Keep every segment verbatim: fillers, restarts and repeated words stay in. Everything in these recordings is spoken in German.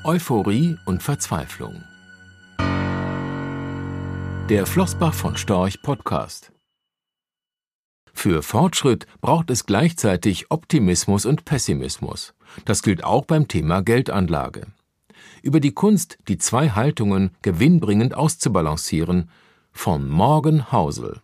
Euphorie und Verzweiflung. Der Flossbach von Storch Podcast. Für Fortschritt braucht es gleichzeitig Optimismus und Pessimismus. Das gilt auch beim Thema Geldanlage. Über die Kunst, die zwei Haltungen gewinnbringend auszubalancieren, von Morgan Housel.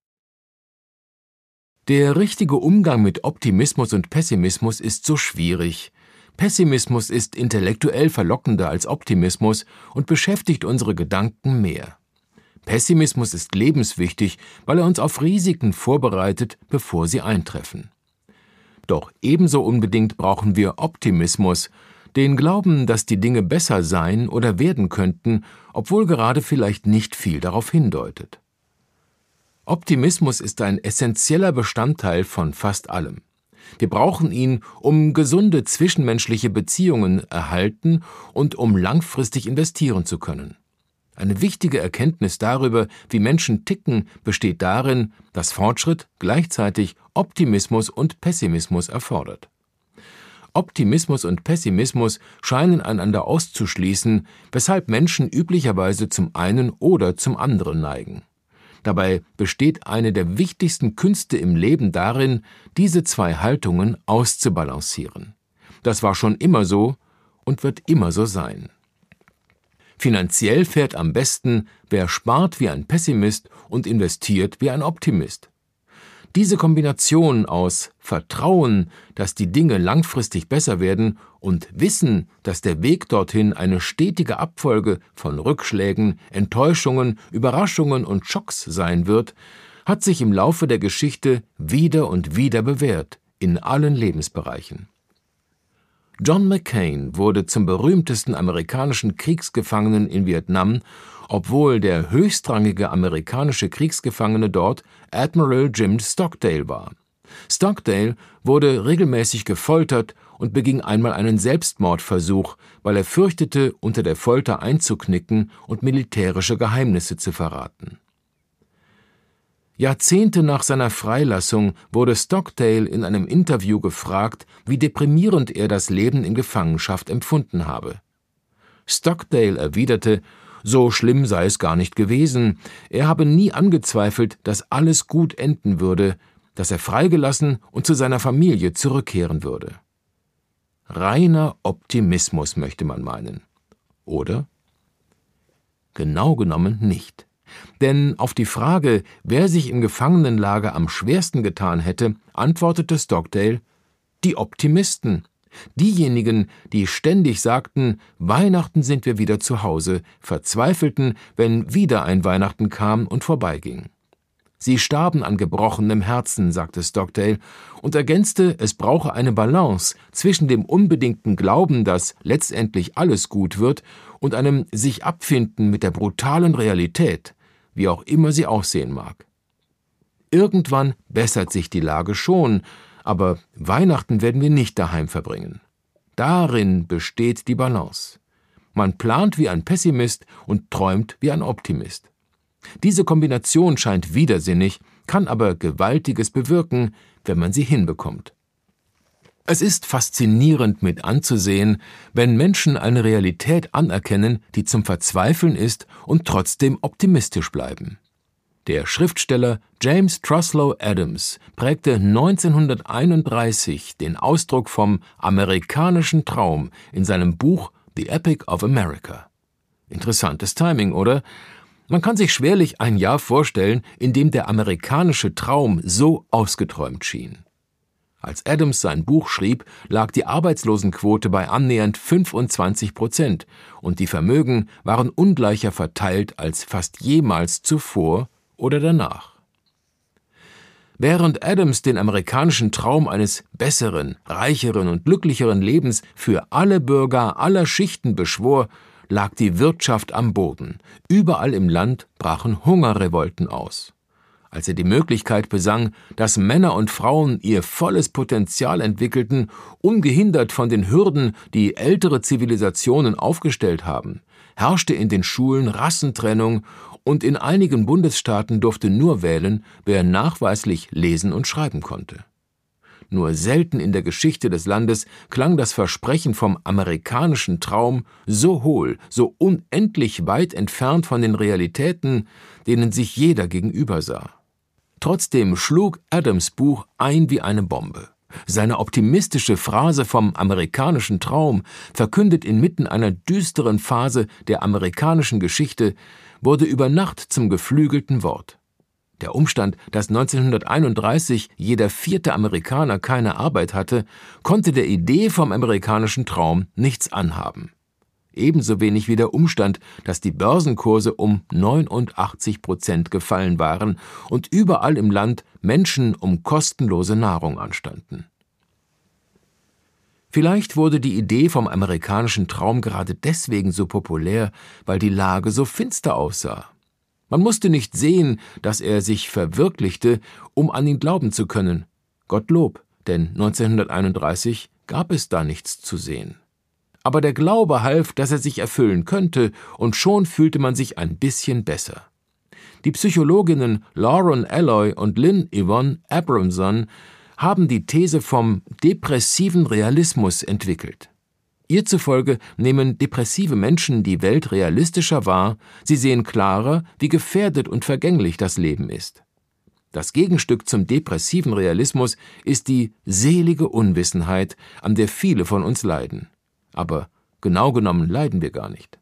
Der richtige Umgang mit Optimismus und Pessimismus ist so schwierig. Pessimismus ist intellektuell verlockender als Optimismus und beschäftigt unsere Gedanken mehr. Pessimismus ist lebenswichtig, weil er uns auf Risiken vorbereitet, bevor sie eintreffen. Doch ebenso unbedingt brauchen wir Optimismus, den Glauben, dass die Dinge besser sein oder werden könnten, obwohl gerade vielleicht nicht viel darauf hindeutet. Optimismus ist ein essentieller Bestandteil von fast allem. Wir brauchen ihn, um gesunde zwischenmenschliche Beziehungen erhalten und um langfristig investieren zu können. Eine wichtige Erkenntnis darüber, wie Menschen ticken, besteht darin, dass Fortschritt gleichzeitig Optimismus und Pessimismus erfordert. Optimismus und Pessimismus scheinen einander auszuschließen, weshalb Menschen üblicherweise zum einen oder zum anderen neigen. Dabei besteht eine der wichtigsten Künste im Leben darin, diese zwei Haltungen auszubalancieren. Das war schon immer so und wird immer so sein. Finanziell fährt am besten, wer spart wie ein Pessimist und investiert wie ein Optimist. Diese Kombination aus Vertrauen, dass die Dinge langfristig besser werden, und Wissen, dass der Weg dorthin eine stetige Abfolge von Rückschlägen, Enttäuschungen, Überraschungen und Schocks sein wird, hat sich im Laufe der Geschichte wieder und wieder bewährt, in allen Lebensbereichen. John McCain wurde zum berühmtesten amerikanischen Kriegsgefangenen in Vietnam, obwohl der höchstrangige amerikanische Kriegsgefangene dort Admiral Jim Stockdale war. Stockdale wurde regelmäßig gefoltert und beging einmal einen Selbstmordversuch, weil er fürchtete, unter der Folter einzuknicken und militärische Geheimnisse zu verraten. Jahrzehnte nach seiner Freilassung wurde Stockdale in einem Interview gefragt, wie deprimierend er das Leben in Gefangenschaft empfunden habe. Stockdale erwiderte, so schlimm sei es gar nicht gewesen, er habe nie angezweifelt, dass alles gut enden würde, dass er freigelassen und zu seiner Familie zurückkehren würde. Reiner Optimismus, möchte man meinen. Oder? Genau genommen nicht. Denn auf die Frage, wer sich im Gefangenenlager am schwersten getan hätte, antwortete Stockdale, die Optimisten. Diejenigen, die ständig sagten, Weihnachten sind wir wieder zu Hause, verzweifelten, wenn wieder ein Weihnachten kam und vorbeiging. Sie starben an gebrochenem Herzen, sagte Stockdale, und ergänzte, es brauche eine Balance zwischen dem unbedingten Glauben, dass letztendlich alles gut wird, und einem sich abfinden mit der brutalen Realität, wie auch immer sie aussehen mag. Irgendwann bessert sich die Lage schon, aber Weihnachten werden wir nicht daheim verbringen. Darin besteht die Balance. Man plant wie ein Pessimist und träumt wie ein Optimist. Diese Kombination scheint widersinnig, kann aber Gewaltiges bewirken, wenn man sie hinbekommt. Es ist faszinierend mit anzusehen, wenn Menschen eine Realität anerkennen, die zum Verzweifeln ist und trotzdem optimistisch bleiben. Der Schriftsteller James Truslow Adams prägte neunzehnhunderteinunddreißig den Ausdruck vom amerikanischen Traum in seinem Buch The Epic of America. Interessantes Timing, oder? Man kann sich schwerlich ein Jahr vorstellen, in dem der amerikanische Traum so ausgeträumt schien. Als Adams sein Buch schrieb, lag die Arbeitslosenquote bei annähernd fünfundzwanzig Prozent und die Vermögen waren ungleicher verteilt als fast jemals zuvor oder danach. Während Adams den amerikanischen Traum eines besseren, reicheren und glücklicheren Lebens für alle Bürger aller Schichten beschwor, lag die Wirtschaft am Boden. Überall im Land brachen Hungerrevolten aus. Als er die Möglichkeit besang, dass Männer und Frauen ihr volles Potenzial entwickelten, ungehindert von den Hürden, die ältere Zivilisationen aufgestellt haben, herrschte in den Schulen Rassentrennung und in einigen Bundesstaaten durfte nur wählen, wer nachweislich lesen und schreiben konnte. Nur selten in der Geschichte des Landes klang das Versprechen vom amerikanischen Traum so hohl, so unendlich weit entfernt von den Realitäten, denen sich jeder gegenübersah. Trotzdem schlug Adams Buch ein wie eine Bombe. Seine optimistische Phrase vom amerikanischen Traum, verkündet inmitten einer düsteren Phase der amerikanischen Geschichte, wurde über Nacht zum geflügelten Wort. Der Umstand, dass neunzehnhunderteinunddreißig jeder vierte Amerikaner keine Arbeit hatte, konnte der Idee vom amerikanischen Traum nichts anhaben. Ebenso wenig wie der Umstand, dass die Börsenkurse um neunundachtzig Prozent gefallen waren und überall im Land Menschen um kostenlose Nahrung anstanden. Vielleicht wurde die Idee vom amerikanischen Traum gerade deswegen so populär, weil die Lage so finster aussah. Man musste nicht sehen, dass er sich verwirklichte, um an ihn glauben zu können. Gottlob, denn neunzehnhunderteinunddreißig gab es da nichts zu sehen. Aber der Glaube half, dass er sich erfüllen könnte, und schon fühlte man sich ein bisschen besser. Die Psychologinnen Lauren Alloy und Lynn Yvonne Abramson haben die These vom depressiven Realismus entwickelt. Ihr zufolge nehmen depressive Menschen die Welt realistischer wahr, sie sehen klarer, wie gefährdet und vergänglich das Leben ist. Das Gegenstück zum depressiven Realismus ist die selige Unwissenheit, an der viele von uns leiden. Aber genau genommen leiden wir gar nicht.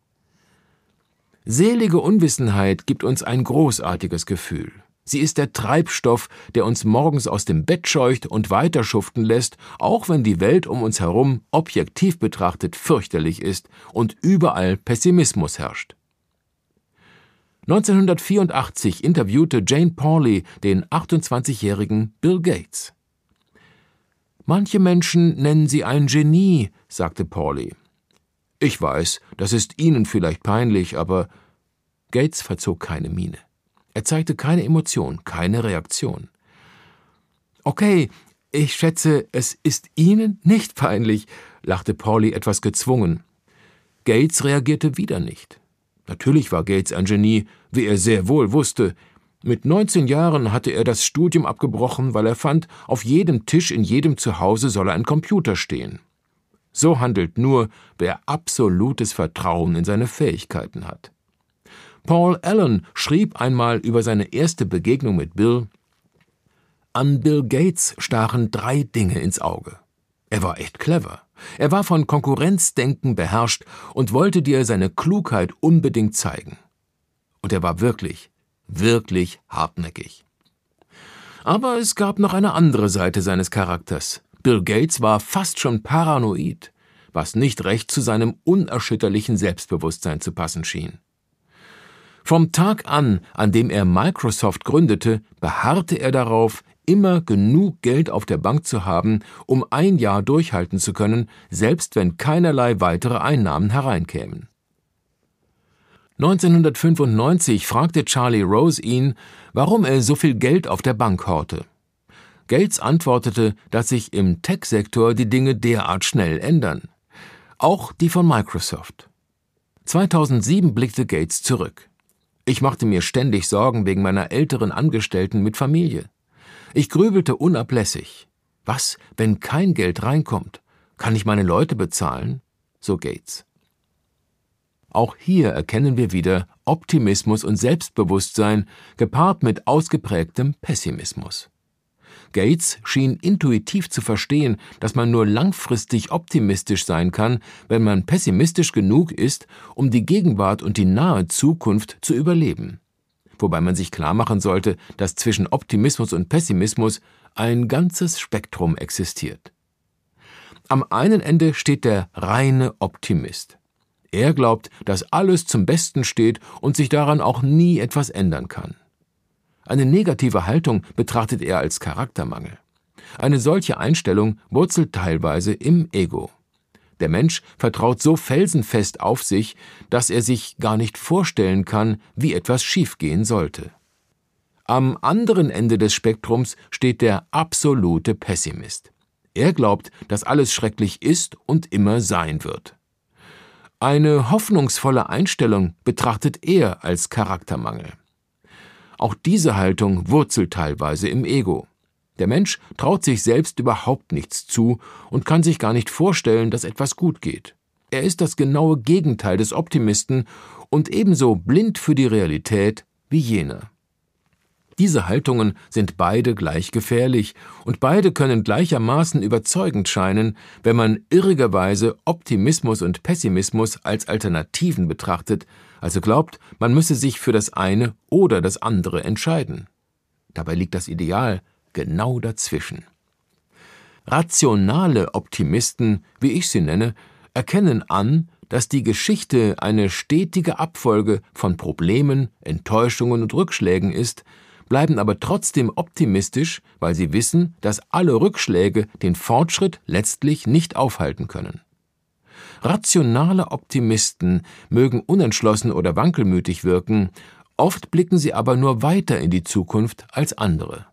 Selige Unwissenheit gibt uns ein großartiges Gefühl. Sie ist der Treibstoff, der uns morgens aus dem Bett scheucht und weiterschuften lässt, auch wenn die Welt um uns herum objektiv betrachtet fürchterlich ist und überall Pessimismus herrscht. neunzehnhundertvierundachtzig interviewte Jane Pauley den achtundzwanzigjährigen Bill Gates. »Manche Menschen nennen Sie ein Genie«, sagte Pauley. »Ich weiß, das ist Ihnen vielleicht peinlich, aber…« Gates verzog keine Miene. Er zeigte keine Emotion, keine Reaktion. »Okay, ich schätze, es ist Ihnen nicht peinlich«, lachte Pauley etwas gezwungen. Gates reagierte wieder nicht. Natürlich war Gates ein Genie, wie er sehr wohl wusste. Mit neunzehn Jahren hatte er das Studium abgebrochen, weil er fand, auf jedem Tisch in jedem Zuhause solle ein Computer stehen. So handelt nur, wer absolutes Vertrauen in seine Fähigkeiten hat. Paul Allen schrieb einmal über seine erste Begegnung mit Bill: An Bill Gates stachen drei Dinge ins Auge. Er war echt clever. Er war von Konkurrenzdenken beherrscht und wollte dir seine Klugheit unbedingt zeigen. Und er war wirklich, wirklich hartnäckig. Aber es gab noch eine andere Seite seines Charakters. Bill Gates war fast schon paranoid, was nicht recht zu seinem unerschütterlichen Selbstbewusstsein zu passen schien. Vom Tag an, an dem er Microsoft gründete, beharrte er darauf, immer genug Geld auf der Bank zu haben, um ein Jahr durchhalten zu können, selbst wenn keinerlei weitere Einnahmen hereinkämen. neunzehnhundertfünfundneunzig fragte Charlie Rose ihn, warum er so viel Geld auf der Bank horte. Gates antwortete, dass sich im Tech-Sektor die Dinge derart schnell ändern. Auch die von Microsoft. zweitausendsieben blickte Gates zurück. Ich machte mir ständig Sorgen wegen meiner älteren Angestellten mit Familie. Ich grübelte unablässig. Was, wenn kein Geld reinkommt? Kann ich meine Leute bezahlen? So Gates. Auch hier erkennen wir wieder Optimismus und Selbstbewusstsein, gepaart mit ausgeprägtem Pessimismus. Gates schien intuitiv zu verstehen, dass man nur langfristig optimistisch sein kann, wenn man pessimistisch genug ist, um die Gegenwart und die nahe Zukunft zu überleben. Wobei man sich klarmachen sollte, dass zwischen Optimismus und Pessimismus ein ganzes Spektrum existiert. Am einen Ende steht der reine Optimist. Er glaubt, dass alles zum Besten steht und sich daran auch nie etwas ändern kann. Eine negative Haltung betrachtet er als Charaktermangel. Eine solche Einstellung wurzelt teilweise im Ego. Der Mensch vertraut so felsenfest auf sich, dass er sich gar nicht vorstellen kann, wie etwas schiefgehen sollte. Am anderen Ende des Spektrums steht der absolute Pessimist. Er glaubt, dass alles schrecklich ist und immer sein wird. Eine hoffnungsvolle Einstellung betrachtet er als Charaktermangel. Auch diese Haltung wurzelt teilweise im Ego. Der Mensch traut sich selbst überhaupt nichts zu und kann sich gar nicht vorstellen, dass etwas gut geht. Er ist das genaue Gegenteil des Optimisten und ebenso blind für die Realität wie jener. Diese Haltungen sind beide gleich gefährlich und beide können gleichermaßen überzeugend scheinen, wenn man irrigerweise Optimismus und Pessimismus als Alternativen betrachtet, also glaubt, man müsse sich für das eine oder das andere entscheiden. Dabei liegt das Ideal genau dazwischen. Rationale Optimisten, wie ich sie nenne, erkennen an, dass die Geschichte eine stetige Abfolge von Problemen, Enttäuschungen und Rückschlägen ist, bleiben aber trotzdem optimistisch, weil sie wissen, dass alle Rückschläge den Fortschritt letztlich nicht aufhalten können. Rationale Optimisten mögen unentschlossen oder wankelmütig wirken, oft blicken sie aber nur weiter in die Zukunft als andere.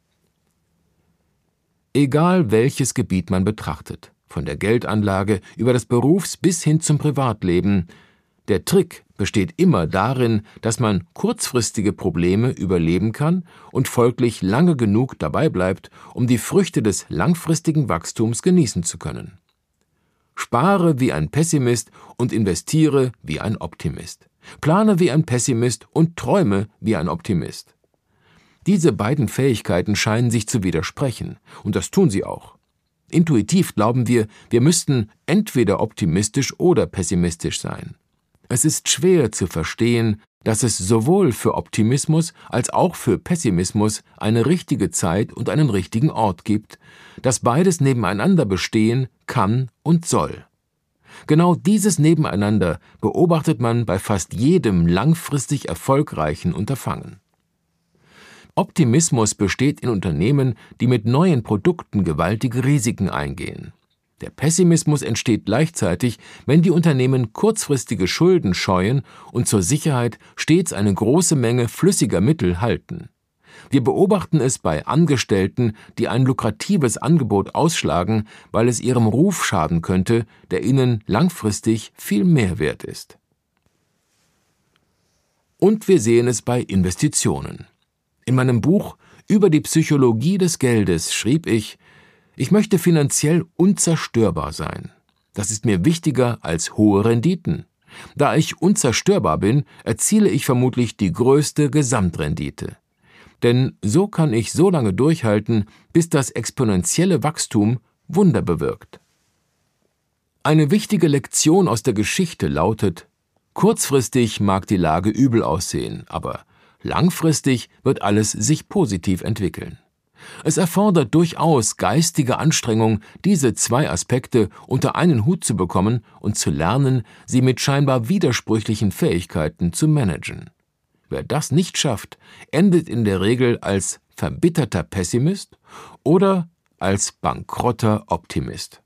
Egal welches Gebiet man betrachtet, von der Geldanlage über das Berufs- bis hin zum Privatleben, der Trick besteht immer darin, dass man kurzfristige Probleme überleben kann und folglich lange genug dabei bleibt, um die Früchte des langfristigen Wachstums genießen zu können. Spare wie ein Pessimist und investiere wie ein Optimist. Plane wie ein Pessimist und träume wie ein Optimist. Diese beiden Fähigkeiten scheinen sich zu widersprechen, und das tun sie auch. Intuitiv glauben wir, wir müssten entweder optimistisch oder pessimistisch sein. Es ist schwer zu verstehen, dass es sowohl für Optimismus als auch für Pessimismus eine richtige Zeit und einen richtigen Ort gibt, dass beides nebeneinander bestehen kann und soll. Genau dieses Nebeneinander beobachtet man bei fast jedem langfristig erfolgreichen Unterfangen. Optimismus besteht in Unternehmen, die mit neuen Produkten gewaltige Risiken eingehen. Der Pessimismus entsteht gleichzeitig, wenn die Unternehmen kurzfristige Schulden scheuen und zur Sicherheit stets eine große Menge flüssiger Mittel halten. Wir beobachten es bei Angestellten, die ein lukratives Angebot ausschlagen, weil es ihrem Ruf schaden könnte, der ihnen langfristig viel mehr wert ist. Und wir sehen es bei Investitionen. In meinem Buch Über die Psychologie des Geldes schrieb ich: Ich möchte finanziell unzerstörbar sein. Das ist mir wichtiger als hohe Renditen. Da ich unzerstörbar bin, erziele ich vermutlich die größte Gesamtrendite. Denn so kann ich so lange durchhalten, bis das exponentielle Wachstum Wunder bewirkt. Eine wichtige Lektion aus der Geschichte lautet: Kurzfristig mag die Lage übel aussehen, aber langfristig wird alles sich positiv entwickeln. Es erfordert durchaus geistige Anstrengung, diese zwei Aspekte unter einen Hut zu bekommen und zu lernen, sie mit scheinbar widersprüchlichen Fähigkeiten zu managen. Wer das nicht schafft, endet in der Regel als verbitterter Pessimist oder als bankrotter Optimist.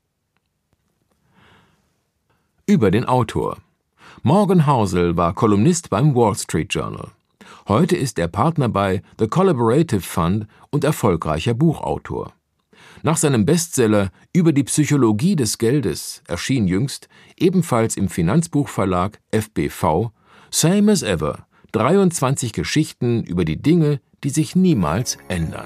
Über den Autor. Morgan Housel war Kolumnist beim Wall Street Journal. Heute ist er Partner bei The Collaborative Fund und erfolgreicher Buchautor. Nach seinem Bestseller Über die Psychologie des Geldes erschien jüngst, ebenfalls im Finanzbuchverlag F B V, Same as Ever, dreiundzwanzig Geschichten über die Dinge, die sich niemals ändern.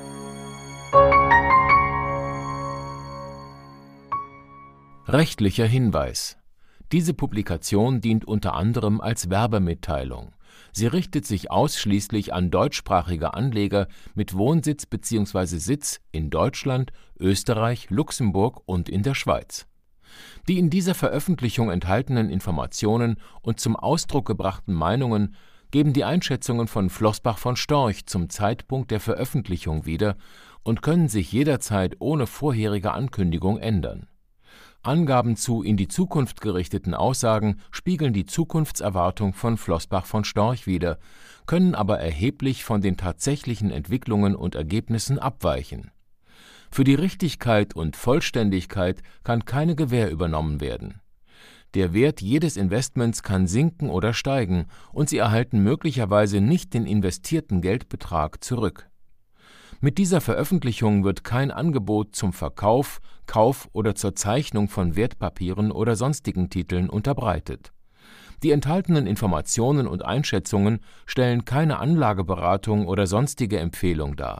Rechtlicher Hinweis: Diese Publikation dient unter anderem als Werbemitteilung. Sie richtet sich ausschließlich an deutschsprachige Anleger mit Wohnsitz bzw. Sitz in Deutschland, Österreich, Luxemburg und in der Schweiz. Die in dieser Veröffentlichung enthaltenen Informationen und zum Ausdruck gebrachten Meinungen geben die Einschätzungen von Flossbach von Storch zum Zeitpunkt der Veröffentlichung wieder und können sich jederzeit ohne vorherige Ankündigung ändern. Angaben zu in die Zukunft gerichteten Aussagen spiegeln die Zukunftserwartung von Flossbach von Storch wider, können aber erheblich von den tatsächlichen Entwicklungen und Ergebnissen abweichen. Für die Richtigkeit und Vollständigkeit kann keine Gewähr übernommen werden. Der Wert jedes Investments kann sinken oder steigen, und Sie erhalten möglicherweise nicht den investierten Geldbetrag zurück. Mit dieser Veröffentlichung wird kein Angebot zum Verkauf, Kauf oder zur Zeichnung von Wertpapieren oder sonstigen Titeln unterbreitet. Die enthaltenen Informationen und Einschätzungen stellen keine Anlageberatung oder sonstige Empfehlung dar.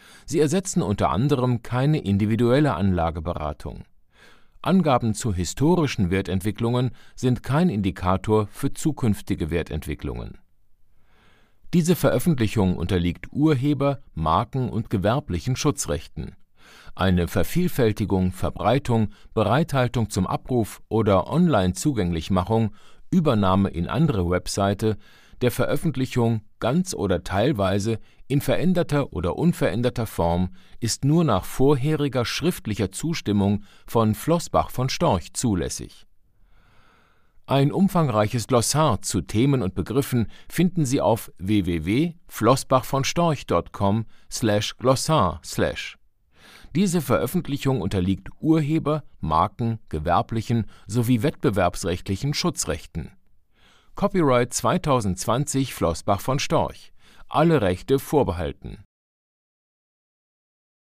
Sie ersetzen unter anderem keine individuelle Anlageberatung. Angaben zu historischen Wertentwicklungen sind kein Indikator für zukünftige Wertentwicklungen. Diese Veröffentlichung unterliegt Urheber-, Marken- und gewerblichen Schutzrechten. Eine Vervielfältigung, Verbreitung, Bereithaltung zum Abruf oder Online-Zugänglichmachung, Übernahme in andere Webseite, der Veröffentlichung ganz oder teilweise in veränderter oder unveränderter Form ist nur nach vorheriger schriftlicher Zustimmung von Floßbach von Storch zulässig. Ein umfangreiches Glossar zu Themen und Begriffen finden Sie auf w w w punkt floßbachvonstorch punkt com slash glossar slash. Diese Veröffentlichung unterliegt Urheber-, Marken-, gewerblichen sowie wettbewerbsrechtlichen Schutzrechten. Copyright zwanzig zwanzig Floßbach von Storch. Alle Rechte vorbehalten.